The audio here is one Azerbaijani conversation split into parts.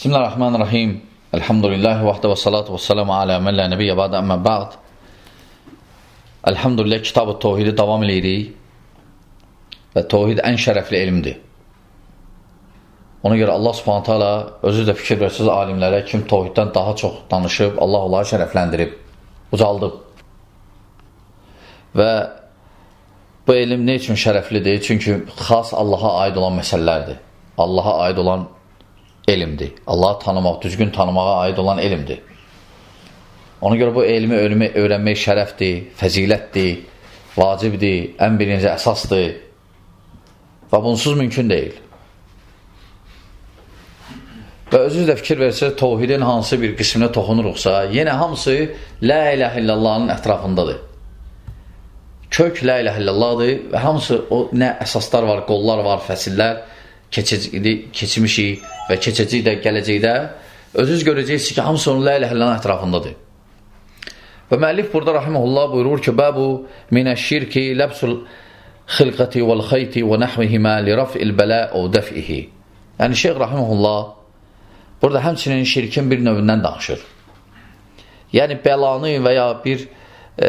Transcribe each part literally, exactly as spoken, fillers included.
Bismillahirrahmanirrahim. Elhamdülillahi vahdə və salatu və salamu alə mən lə nəbiyyə bədə əmmə bəğd. Elhamdülillah, kitab-ı Tevhidi davam edirik və Tevhid ən şərəfli elmdir. Ona görə Allah subhanət hala özü də fikir versiz alimlərə kim Tevhiddən daha çox danışıb, Allah onları şərəfləndirib, ucaldıb. Və bu elm ne üçün şərəflidir? Çünki xas Allaha aid olan məsələlərdir. Allaha aid olan elmdir. Allahı tanımaq, düzgün tanımağa aid olan elmdir. Ona görə bu elmi öyrənmək şərəfdir, fəzilətdir, vacibdir, ən birinci əsasdır və bunsuz mümkün deyil. Və özünüz də fikir versək, Tevhidin hansı bir qisminə toxunuruqsa, yenə hamısı La ilahe illallahın ətrafındadır. Kök La ilahe illallahdır və hamısı o nə əsaslar var, qollar var, fəsillər, keçmişik və keçəcək də, gələcəkdə özünüz görəcəksiniz ki, hamısı onun la ilahe illallah ətrafındadır. Və müəllif burada rahimehullah buyurur ki, bəbu minəşşirki ləbsul xilqəti vəl xeyti və nəhvihimə li raf'il bələ və dəf'ihi. Yəni şeyh rahimehullah burada həmçinin şirkin bir növündən danışır. Yəni bəlanı və ya bir e,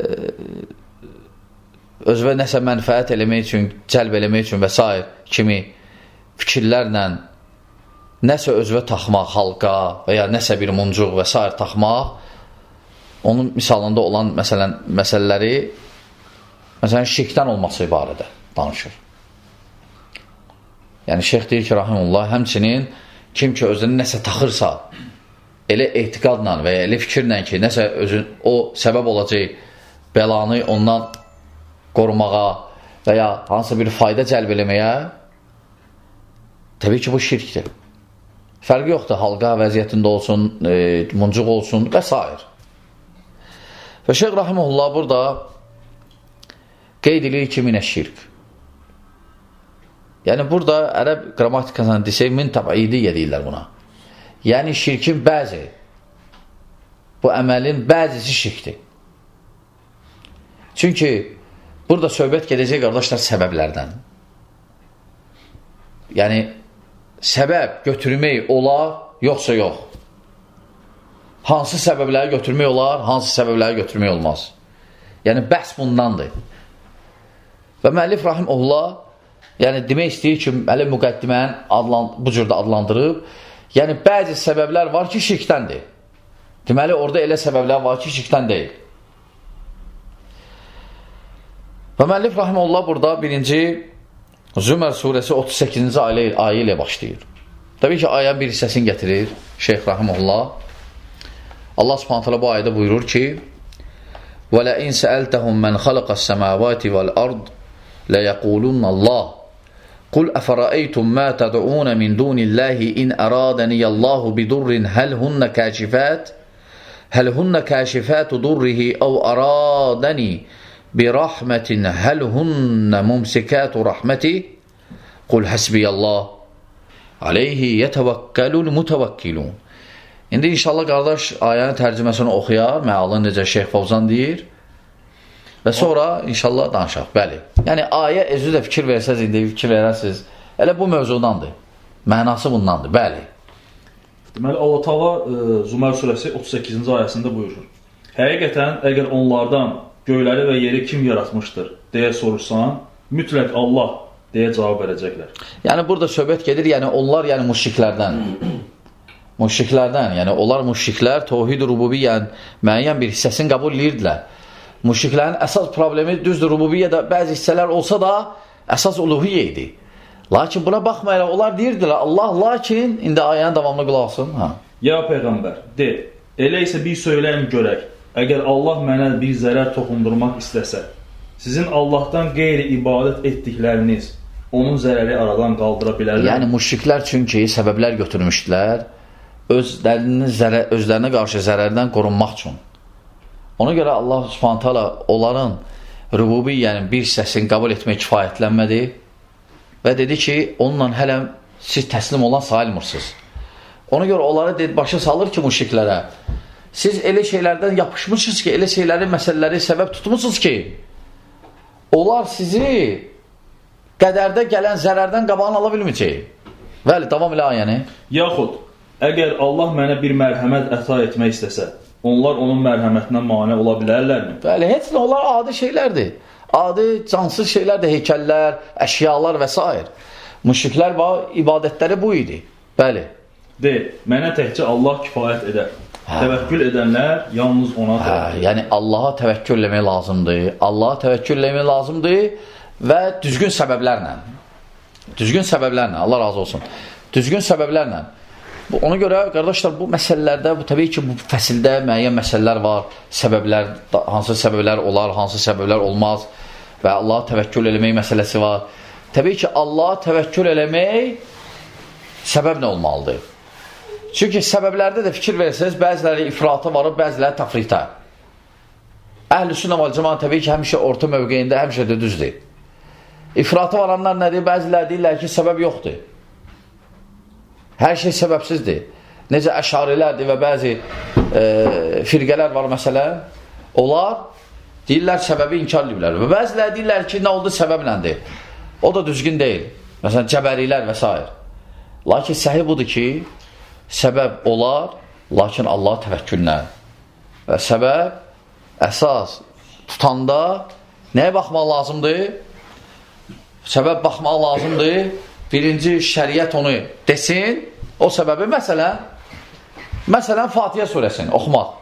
özvə nəsə mənfəət eləmək üçün, cəlb eləmək üçün və s. kimi fikirlərlə nəsə özvə taxmaq halqa və ya nəsə bir muncuq və s. taxmaq, onun misalında olan məsələn, məsələləri məsələn şirkdən olması barədə danışır. Yəni şeyh deyir ki, rahimullah, həmçinin kim ki özünü nəsə taxırsa, elə etiqadla və ya elə fikirlə ki, nəsə özün, o səbəb olacaq bəlanı ondan qorumağa və ya hansısa bir fayda cəlb eləməyə, təbii ki, bu şirkdir. Fərqi yoxdur, halqa vəziyyətində olsun, e, muncuq olsun və s. Və şeyh rahimehullah burada qeyd edir ki, minə şirk. Yəni, burada ərəb qrammatikasını desək, min təb'idiyyə deyirlər buna. Yəni, şirkin bəzi, bu əməlin bəzisi şirkdir. Çünki burada söhbət gedəcək, qardaşlar, səbəblərdən. Yəni, səbəb götürmək olar, yoxsa yox. Hansı səbəbləri götürmək olar, hansı səbəbləri götürmək olmaz. Yəni, bəhs bundandır. Və müəllif rahimehullah, yəni, demək istəyir ki, ələ müqəddiməni adlan, bu cürdə adlandırıb, yəni, bəzi səbəblər var ki, şirkdəndir. Deməli, orada elə səbəblər var ki, şirkdən deyil. Və müəllif rahimehullah burada birinci Zümər surəsi otuz səkkizinci ayə ilə başlayır. Təbii ki, ayənin bir hissəsini gətirir şeyh rahimehullah. Allah subhanət hələ bu ayədə buyurur ki, وَلَئِنْ سَأَلْتَهُمْ مَنْ خَلَقَ السَّمَاوَاتِ وَالْأَرْضِ لَيَقُولُنَّ اللَّهِ قُلْ أَفَرَأَيْتُمْ مَا تَدْعُونَ مِنْ دُونِ اللَّهِ إِنْ أَرَادَنِيَ اللَّهُ بِضُرٍّ هَلْ هُنَّ كَاشِفَاتُ هَلْ هُنَّ كَاشِفَاتُ ضُرِّهِ أَوْ أَرَادَنِي بِرَحْمَةٍ هَلْ هُنَّ مُمْسِكَاتُ رَحْمَتِهِ قُلْ حَسْبِيَ اللَّهُ عَلَيْهِ يَتَوَكَّلُ الْمُتَوَكِّلُونَ. İndi inşallah qardaş ayənin tərcüməsini oxuyar, məalın necə Şeyx Fovzan deyir və sonra inşallah danışaq. Bəli. Yəni ayə özü də fikir versəz, indi fikir verərsiniz, elə bu mövzudandır. Mənası bundandır. Bəli. Deməli, Allah Taala Zümər surəsi otuz səkkizinci ayəsində buyurur. Həqiqətən, əgər onlardan göyləri və yeri kim yaratmışdır deyə sorursan, mütləq Allah deyə cavab verəcəklər. Yəni, burada söhbət gedir, yəni onlar, yəni müşriklərdən. Müşriklərdən, yəni onlar müşriklər Tevhid rububiyyənin müəyyən bir hissəsini qəbul edirdilər. Müşriklərin əsas problemi düzdür, rububiyyədə bəzi hissələr olsa da əsas uluhiyyə idi. Lakin buna baxmayaraq onlar deyirdilər Allah, lakin indi ayənin davamlı qulaq asın. Ha. Ya Peyğəmbər, de, elə isə bir söyləyim görək. Əgər Allah mənə bir zərər toxundurmaq istəsə, sizin Allahdan qeyri ibadət etdikləriniz onun zərəri aradan qaldıra bilərlər. Yəni, müşriklər çünki səbəblər götürmüşdülər, özlərinin özlərinə qarşı zərərdən qorunmaq üçün. Ona görə Allah subhanət hala onların rububiyyənin bir hissəsini qəbul etmək kifayətlənmədi və dedi ki, onunla hələ siz təslim olan sayılmırsınız. Ona görə onları dedi, başa salır ki, müşriklərə, siz elə şeylərdən yapışmışsınız ki, elə şeyləri, məsələləri səbəb tutmuşsunuz ki, onlar sizi qədərdə gələn zərərdən qabağını ala bilməyəcək. Bəli, davam elə ayəni. Yaxud, əgər Allah mənə bir mərhəmət əta etmək istəsə, onlar onun mərhəmətinə mane ola bilərlərmi? Bəli, heç nə, onlar adi şeylərdir. Adi, cansız şeylərdir, heykəllər, əşyalar və s. Müşriklər var, ibadətləri bu idi. Bəli. De, mənə təkcə Allah kifayət edər. Hə. Təvəkkül edənlər yalnız ona hə, yəni Allaha təvəkkül eləmək lazımdır. Allaha təvəkkül eləmək lazımdır və düzgün səbəblərlə. Düzgün səbəblərlə, Allah razı olsun. Düzgün səbəblərlə. Bu, ona görə, qardaşlar, bu məsələlərdə, bu təbii ki, bu fəsildə müəyyən məsələlər var. Səbəblər, hansı səbəblər olar, hansı səbəblər olmaz və Allaha təvəkkül eləmək məsələsi var. Təbii ki, Allaha təvəkkül eləmək səbəb nə olmalıdır? Çünki səbəblərdə də fikir versəniz, bəziləri ifrata varıb, bəziləri tafritə. Əhl-i sünnə vəl cəmaət təbii ki, həmişə orta mövqeyində, həmişə də düzdür. İfrata varanlar nədir? Bəziləri deyirlər ki, səbəb yoxdur. Hər şey səbəbsizdir. Necə əşarilərdir və bəzi e, firqələr var məsələn, onlar deyirlər səbəbi inkar edirlər. Və bəziləri deyirlər ki, nə oldu səbəbləndir. O da düzgün deyil. Məsələn, cəbərilər və s. Lakin səhih budur ki, səbəb olar, lakin Allah təvəkküllə. Və səbəb əsas tutanda nəyə baxmaq lazımdır? Səbəb baxmaq lazımdır. Birinci şəriət onu desin, o səbəbi məsələn, məsələn Fatihə surəsini oxumaq.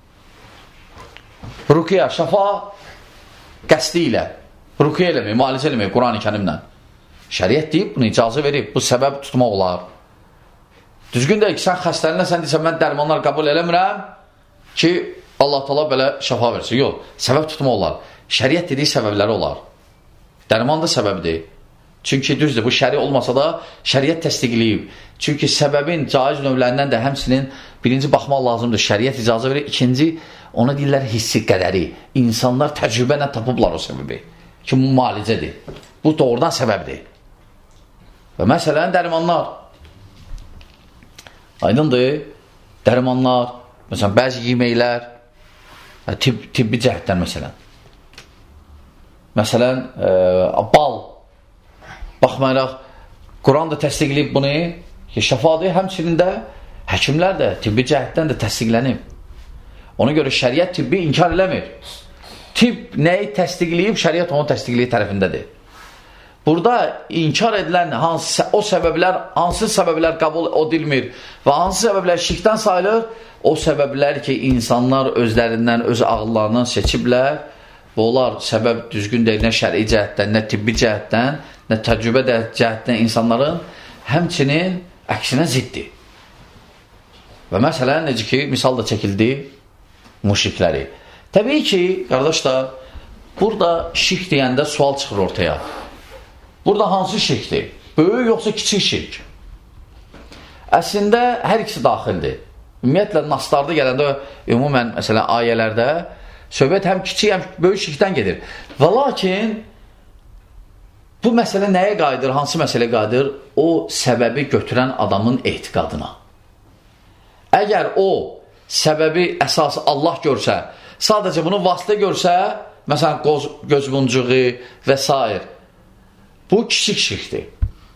Rukiyə, şəfa qəsdi ilə, rukiyə eləmək, müalicə eləmək Quran-ı Kərimlə. Şəriət deyib, bunu icazə verib, bu səbəb tutmaq olar. Düzgün deyil ki, sən xəstələnə, sən deyirsən, mən dərmanlar qəbul eləmirəm ki, Allah Taala belə şəfa versin. Yox, səbəb tutmaq olar. Şəriət dediyi səbəbləri olar. Dərman da səbəbdir. Çünki düzdür, bu şəri olmasa da şəriət təsdiqləyib. Çünki səbəbin caiz növlərindən də həmsinin birinci baxmaq lazımdır. Şəriət icazə verir. İkinci, ona deyirlər hissi qədəri. İnsanlar təcrübə tapıblar o səbəbi. Ki, bu müalicədir. Bu doğrudan səbəbdir. Və məsələn, dərmanlar. Aydındır, dərmanlar, məsələn, bəzi yeməklər, tib, tibbi cəhətdən məsələn. Məsələn, e, bal. Baxmayaraq, Quran da təsdiqləyib bunu ki, şəfadır, həmçinin də həkimlər də tibbi cəhətdən də təsdiqlənib. Ona görə şəriət tibbi inkar eləmir. Tibb nəyi təsdiqləyib, şəriət onu təsdiqləyib tərəfindədir. Burada inkar edilən hansı, o səbəblər, hansı səbəblər qəbul edilmir və hansı səbəblər şirkdən sayılır, o səbəblər ki, insanlar özlərindən, öz ağıllarından seçiblər və onlar səbəb düzgün deyil, nə şəri cəhətdən, nə tibbi cəhətdən, nə təcrübə cəhətdən insanların həmçinin əksinə ziddir. Və məsələn, necə ki, misal da çəkildi müşrikləri. Təbii ki, qardaşlar, burada şirk deyəndə sual çıxır ortaya. Burada hansı şirkdir? Böyük yoxsa kiçik şirk? Əslində, hər ikisi daxildir. Ümumiyyətlə, naslarda gələndə, ümumən, məsələn, ayələrdə söhbət həm kiçik, həm böyük şirkdən gedir. Və lakin, bu məsələ nəyə qayıdır, hansı məsələ qayıdır? O, səbəbi götürən adamın etiqadına. Əgər o, səbəbi əsas Allah görsə, sadəcə bunu vasitə görsə, məsələn, göz, gözmuncuğu və s. Bu, kiçik şirkdir.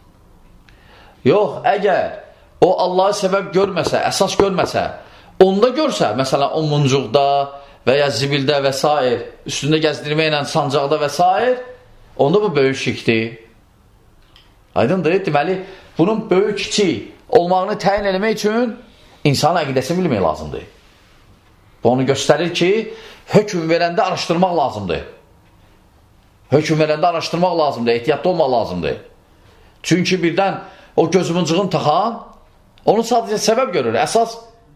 Yox, əgər o Allahı səbəb görməsə, əsas görməsə, onda görsə, məsələn, o muncuqda və ya zibildə və s. üstündə gəzdirməklə sancaqda və s. onda bu böyük şirkdir. Aydındır, deməli, bunun böyük kiçik olmağını təyin eləmək üçün insan əqidəsini bilmək lazımdır. Bu onu göstərir ki, hökm verəndə araşdırmaq lazımdır. Hökm verəndə araşdırmaq lazımdır, ehtiyatlı olmaq lazımdır. Çünki birdən o gözmuncuğun taxan, onu sadəcə səbəb görür. Əsas,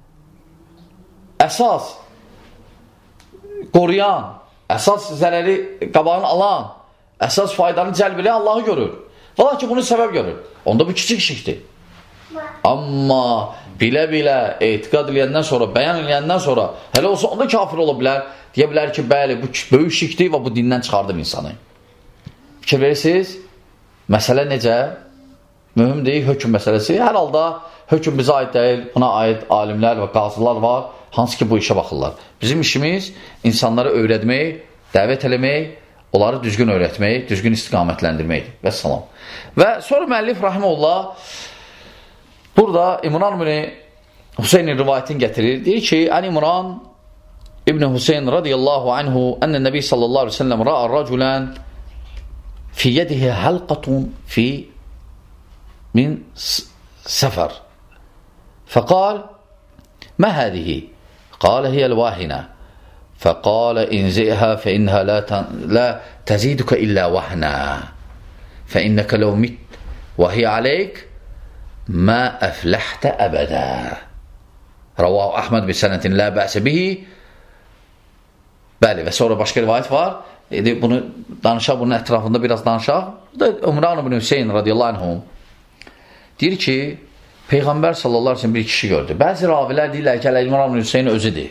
əsas qoruyan, əsas zərəri qabağını alan, əsas faydanı cəlb edən Allahı görür. Valla ki, bunu səbəb görür. Onda bu kiçik şirkdir. Amma bilə-bilə etiqad eləyəndən sonra, bəyan eləyəndən sonra, hələ olsa onda kafir ola bilər. Deyə bilər ki, bəli, bu böyük şirkdir və bu dindən çıxardım insanı. Fikir verirsiniz, məsələ necə? Mühüm deyil, hökm məsələsi. Hər halda hökm bizə aid deyil, buna aid alimlər və qazılar var, hansı ki bu işə baxırlar. Bizim işimiz insanları öyrətmək, dəvət eləmək, onları düzgün öyrətmək, düzgün istiqamətləndirmək. Və salam. Və sonra müəllif rahimehullah burada İmran ibn Hüseynin rivayətini gətirir. Deyir ki, Ən İmran İbn Hüseyin radiyallahu anhu ənə Nəbi sallallahu aleyhi ve sellem ra'a raculən fi yedihi halqatun fi min səfər. Fəqal, mə hədihi? Qalə hiyəl vahina. Fəqalə inzi'hə fəinnəhə la təzidükə illə vahna. Fəinnəkə ləv mit və hiyə aleyk mə əfləhtə əbədə. Rəvahu Əhməd bir sənətin lə bəsə bihi. Bəli, və sonra başqa rivayət var. E, bunu danışaq, bunun ətrafında biraz danışaq. Burada Umran ibn Hüseyin radiyallahu anhum deyir ki, Peyğəmbər sallallahu aleyhi ve sellem bir kişi gördü. Bəzi ravilər deyirlər ki, Umran ibn Hüseyin özüdür.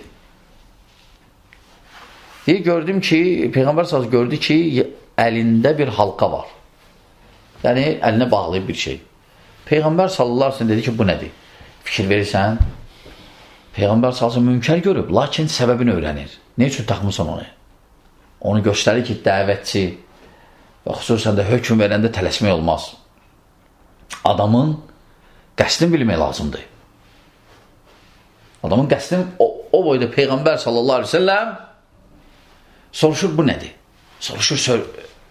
Deyir, gördüm ki, Peyğəmbər sallallahu gördü ki, əlində bir halqa var. Yəni, əlinə bağlayıb bir şey. Peyğəmbər sallallahu aleyhi ve sellem dedi ki, bu nədir? Fikir verirsən, Peyğəmbər sallallahu aleyhi ve sellem münkər görüb, lakin səbəbini öyrənir. Ne üçün taxmısan onu? Onu göstərir ki, dəvətçi və xüsusən də hökm verəndə tələsmək olmaz. Adamın qəsdini bilmək lazımdır. Adamın qəsdini o, o boyda Peyğəmbər sallallahu aleyhi ve sellem soruşur, bu nədir? Soruşur, sor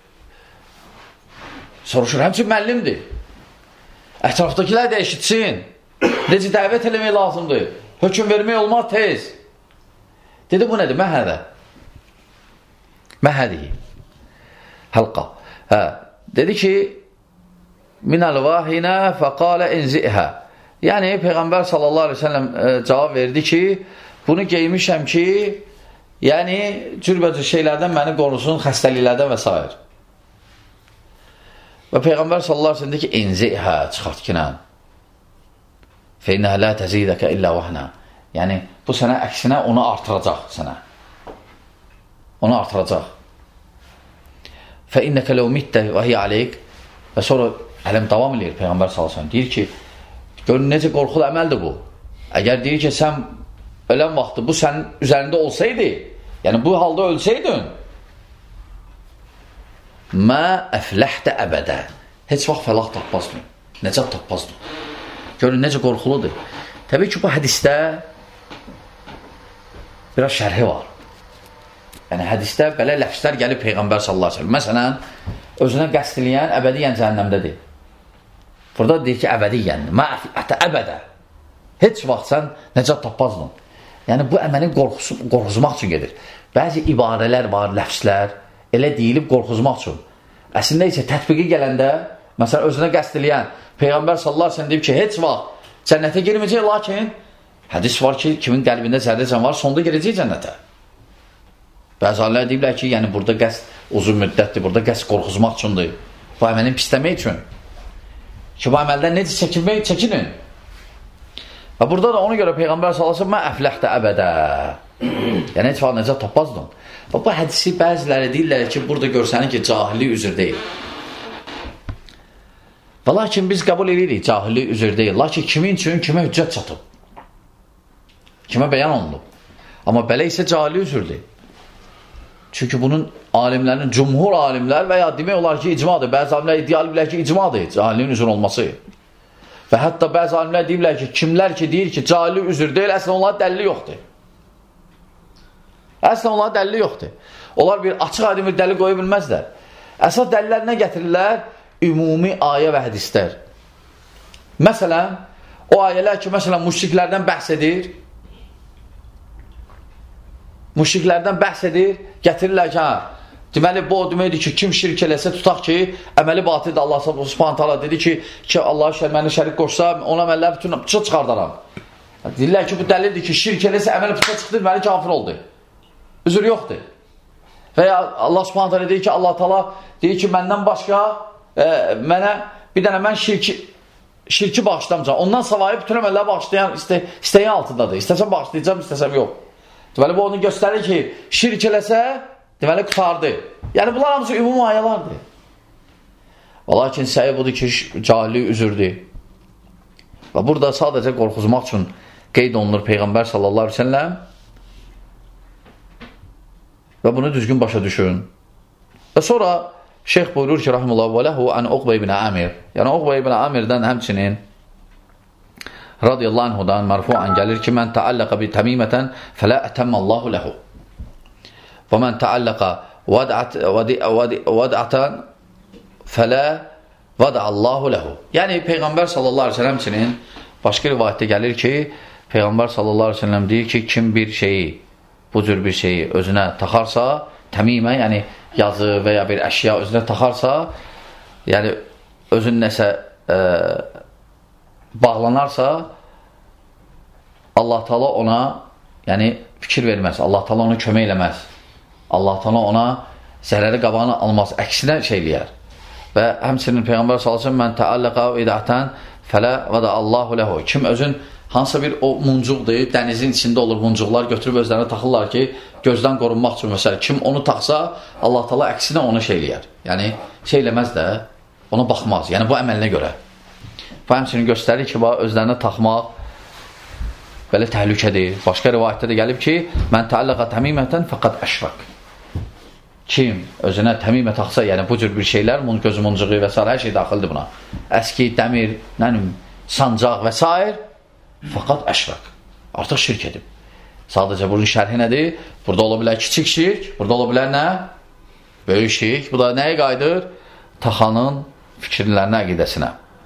soruşur, həmçin müəllimdir. Ətrafdakilər də eşitsin. Necə dəvət eləmək lazımdır? Hökm vermək olmaz tez. Dedi, bu nədir? Məhədə. Məhədi. Halqa. Hə. Dedi ki, minəl vahinə fəqalə inzihə. Yəni, Peyğəmbər sallallahu aleyhi ve sellem e, cavab verdi ki, bunu geymişəm ki, yəni, cürbəcür şeylərdən məni qorusun, xəstəliklərdən və s. Və Peyğəmbər sallallahu aleyhi ve sellem dedi ki, inzihə, çıxart ki, nə? Fəinə lə təzidəkə illə vahna. Yəni, bu sənə əksinə onu artıracaq sənə. Onu artıracaq. Fəinnəkə ləv mittə və hiyə aleyk. Və sonra ələm davam edir Peyğəmbər sallallahu aleyhi ve sellem. Deyir ki, görün necə qorxulu əməldir bu. Əgər deyir ki, sən ölən vaxtı bu sənin üzərində olsaydı, yəni bu halda ölsəydin, mə əfləhtə əbədə. Heç vaxt fəlah tapmazdın. Nəcat tapmazdın. Görün necə qorxuludur. Təbii ki, bu hədisdə biraz şərhi var. Yəni, hədisdə belə ləfslər gəlib Peyğəmbər sallallahu aleyhi ve sellem. Məsələn, özünə qəsd eləyən əbədiyyən cəhənnəmdədir. Burada deyir ki, əbədiyyən, mə'ətə əbədə. Heç vaxt sən nəcat tapmazdın. Yəni, bu əməlin qorxuzmaq üçün gedir. Bəzi ibarələr var, ləfslər, elə deyilib qorxuzmaq üçün. Əslində isə tətbiqi gələndə, məsələn, özünə qəsd eləyən Peyğəmbər sallallahu aleyhi ve sellem deyib ki, heç vaxt cənnətə girməyəcək, lakin hədis var ki, kimin qəlbində zərrəcən var, sonda girəcək cənnətə. Bəzi alimlər deyiblər ki, yəni burada qəsd uzun müddətdir, burada qəsd qorxuzmaq üçündür. Bu əməlin pisləmək üçün. Ki, bu əməldən necə çəkinmək, çəkinin. Və burada da ona görə Peyğəmbər sallallahu aleyhi ve sellem mən əfləhtə əbədə. Yəni, heç vaxt necə tapmazdın. Və bu hədisi bəziləri deyirlər ki, burada görsənir ki, cahillik üzr deyil. Və lakin biz qəbul edirik, cahillik üzr deyil. Lakin kimin üçün, kimə hüccət çatıb? Kimə bəyan olunub? Amma belə isə cahillik üzrdür. Çünki bunun alimlərin, cumhur alimlər və ya demək olar ki, icmadır. Bəzi alimlər iddia edirlər ki, icmadır cahilliyin üzr olması. Və hətta bəzi alimlər deyirlər ki, kimlər ki deyir ki, cahillik üzr deyil, əslən onların dəlili yoxdur. Əslən onların dəlili yoxdur. Onlar bir açıq aydın bir dəlil qoya bilməzlər. Əsas dəlillər nə gətirirlər? Ümumi ayə və hədislər. Məsələn, o ayələr ki, məsələn, müşriklərdən bəhs edir, müşriklərdən bəhs edir, gətirirlər ki, hə, deməli, bu o deməkdir ki, kim şirk eləsə, tutaq ki, əməli batildir, Allah subhanahu taala dedi ki, ki Allah məni şərik qoşsa, ona əməllər bütün puça çıxardaram. Deyirlər ki, bu dəlildir ki, şirk eləsə, əməli puça çıxdı, deməli kafir oldu. Üzr yoxdur. Və ya Allah subhanahu taala deyir ki, Allah taala deyir ki, məndən başqa e, mənə bir dənə mən şirki, şirki bağışlamayacam. Ondan savayı bütün əməlləri bağışlayan iste, istəyin altındadır. İstəsəm bağışlayacam, istəsəm yox. Deməli, bu onu göstərir ki, şirk eləsə, deməli, qutardı. Yəni, bunlar hamısı ümumi ayələrdir. Və lakin səhi budur ki, cahillik üzrdür. Və burada sadəcə qorxuzmaq üçün qeyd olunur Peyğəmbər sallallahu aleyhi ve sellem və bunu düzgün başa düşün. Və sonra şeyx buyurur ki, rahimullah və ləhu ən Uqbə ibn Amir. Yəni, Uqbə ibn Amirdən həmçinin radiyallahu anhudan marfu'an gəlir ki, mən təalləqə bi təmimətən fələ ətəmməllahu ləhu. Və mən təalləqə vədətən fələ vədəallahu ləhu. Yəni, Peyğəmbər sallallahu aleyhi ve sellem üçün başqa rivayətdə gəlir ki, Peyğəmbər sallallahu aleyhi ve sellem deyir ki, kim bir şeyi, bu cür bir şeyi özünə taxarsa, təmimə, yəni yazı və ya bir əşya özünə taxarsa, yəni özün nəsə e, bağlanarsa, Allah Taala ona yəni fikir verməz, Allah Taala ona kömək eləməz, Allah Taala ona zərəri qabağını almaz, əksinə şey eləyər. Və həmçinin Peyğəmbər sallallahu əleyhi və səlləm mən təalləqə idətən fələ və də Allahu lehu. Kim özün hansısa bir o muncuqdur, dənizin içində olur muncuqlar, götürüb özlərinə taxırlar ki, gözdən qorunmaq üçün məsələ. Kim onu taxsa, Allah Taala əksinə onu şey eləyər. Yəni şey eləməz də, ona baxmaz. Yəni bu əməlinə görə. Və həmçinin göstərir ki, özlərinə taxmaq belə təhlükədir. Başqa rivayətdə də gəlib ki, mən təalləqə təmimətən fəqət əşrək. Kim özünə təmimə taxsa, yəni bu cür bir şeylər, gözü muncuğu və s. hər şey daxildir buna. Əski, dəmir, nənim, sancaq və s. fəqət əşrək. Artıq şirk edib. Sadəcə bunun şərhi nədir? Burada ola bilər kiçik şirk, burada ola bilər nə? Böyük şirk. Bu da nəyə qayıdır? Taxanın fikirlərinə, əqidəsinə.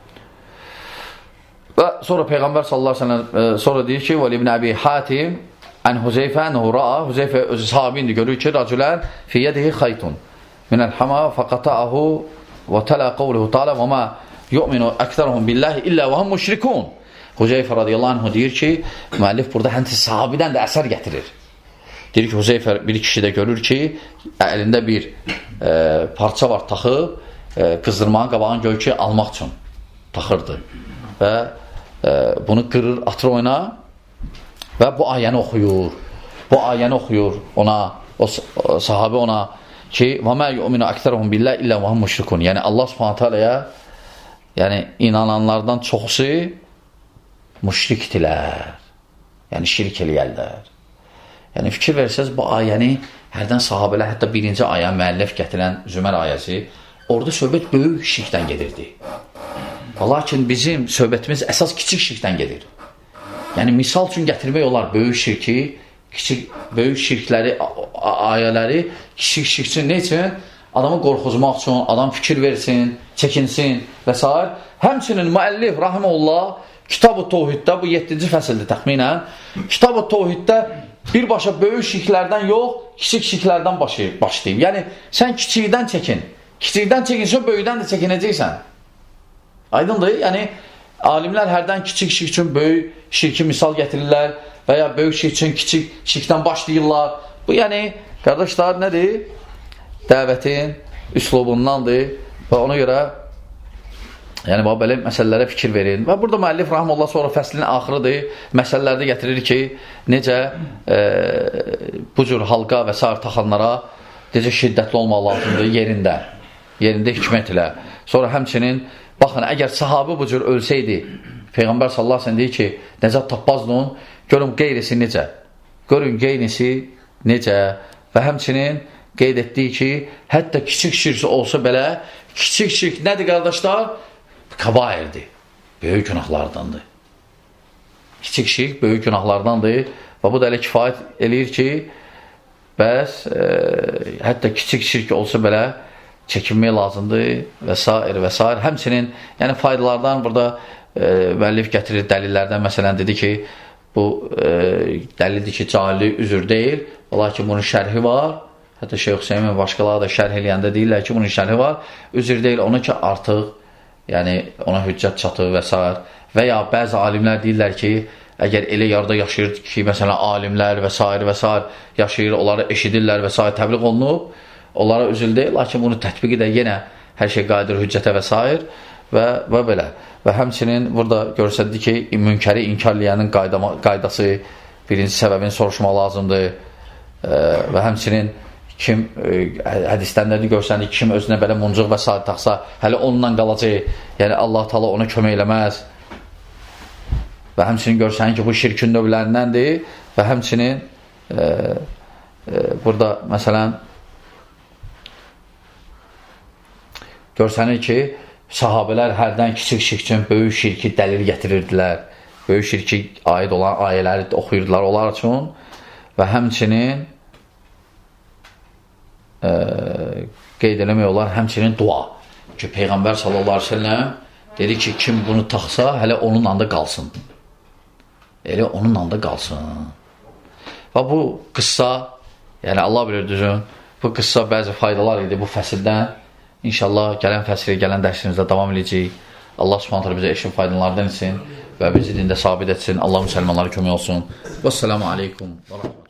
Və sonra Peyğəmbər sallallahu əleyhi və səlləm sonra deyir ki, "Və İbn Əbi Hatim an Huzeyfə anhu ra'a." Huzeyfə özü sahabindir, görür ki, "Raculan fi yadihi xaytun min al-hama faqata'ahu və tala qawluhu ta'ala və ma yu'minu aktharuhum billahi illa və hum müşrikun." Huzeyfə radiyallahu anhu deyir ki, müəllif burada həmçinin sahabidən də əsər gətirir. Deyir ki, Huzeyfə bir kişi də görür ki, əlində bir e, parça var, taxıb, e, qızdırmağın qabağını görür ki, almaq üçün taxırdı. Və e, bunu qırır, atır oyuna və bu ayəni oxuyur. Bu ayəni oxuyur ona, o, o sahabi ona ki, "Və mə yu'minu aktharuhum billahi illa və hum müşrikun." Yəni Allah Subhanahu taala'ya, yəni inananlardan çoxusu müşrikdilər. Yəni şirk eləyərlər. Yəni fikir versəz bu ayəni hərdən sahabələr, hətta birinci aya müəllif gətirən Zümər ayəsi, orada söhbət böyük şirkdən gedirdi. Lakin bizim söhbətimiz əsas kiçik şirkdən gedir. Yəni misal üçün gətirmək olar böyük şirki, kiçik böyük şirkləri, ayələri kiçik şirk üçün nə üçün? Adamı qorxuzmaq üçün, adam fikir versin, çəkinsin və s. Həmçinin müəllif rahimehullah Kitab-ı Tevhiddə, bu yeddinci fəsildir təxminən, Kitab-ı Tevhiddə birbaşa böyük şirklərdən yox, kiçik şirklərdən başlayıb. Yəni sən kiçikdən çəkin, kiçikdən çəkinsən, böyükdən də çəkinəcəksən. Aydındır? Yəni alimlər hərdən kiçik şirk üçün böyük şirki misal gətirirlər və ya böyük şirk üçün kiçik şirkdən başlayırlar. Bu yəni, qardaşlar, nədir? Dəvətin üslubundandır və ona görə yəni belə məsələlərə fikir verin. Və burada müəllif rahimehullah sonra fəslin axırıdır, məsələlərdə gətirir ki, necə e, bu cür halqa və sair taxanlara necə şiddətli olmaq lazımdır yerində, yerində hikmət ilə. Sonra həmçinin, baxın, əgər sahabi bu cür ölsəydi, Peyğəmbər sallallahu əleyhi və səlləm deyir ki, nəcət tapmazdın, görün qeyrisi necə, görün qeyrisi necə və həmçinin qeyd etdiyi ki, hətta kiçik şirk olsa belə, kiçik şirk nədir qardaşlar? Kabairdir, böyük günahlardandır. Kiçik şirk böyük günahlardandır və bu da elə kifayət eləyir ki, bəs e, hətta kiçik şirk olsa belə çəkinmək lazımdır və s. və s. Həmçinin, yəni faydalardan burada e, müəllif gətirir dəlillərdən, məsələn dedi ki, bu e, dəlildir ki, cahillik üzr deyil, lakin bunun şərhi var. Hətta Şeyx Hüseymin və başqaları da şərh eləyəndə deyirlər ki, bunun şərhi var, üzr deyil, onu ki artıq yəni ona hüccət çatır və s. Və ya bəzi alimlər deyirlər ki, əgər elə yarda yaşayır ki, məsələn, alimlər və s. və s. yaşayır, onları eşidirlər və s. təbliğ olunub, onlara üzül deyil, lakin bunu tətbiqi də yenə hər şey qayıdır hüccətə və s. Və, və belə. Və həmçinin burada görsədir ki, münkəri inkarlayanın qaydası, birinci səbəbini soruşmaq lazımdır və həmçinin kim e, hədislərdə görsənir, kim özünə belə muncuq və s. taxsa, hələ onunla qalacaq, yəni Allah Taala ona kömək eləməz. Və həmçinin görsənir ki, bu şirkin növlərindəndir və həmçinin e, e, burada məsələn görsənir ki, sahabələr hərdən kiçik şirk üçün böyük şirki dəlil gətirirdilər böyük şirki aid olan ayələri oxuyurdular onlar üçün və həmçinin e, qeyd eləmək olar, həmçinin dua ki, Peyğəmbər sallallahu aleyhi ve sellem dedi ki, kim bunu taxsa, hələ onun anda qalsın. Elə onun anda qalsın. Və bu qıssa, yəni Allah bilir düzün, bu qıssa bəzi faydalar idi bu fəsildən. İnşallah gələn fəsil, gələn dərsimizdə davam edəcəyik. Allah subhanətlə bizə eşin faydalardan etsin və bizi dində sabit etsin. Allah müsəlmanlara kömək olsun. Vəssalamu aleykum.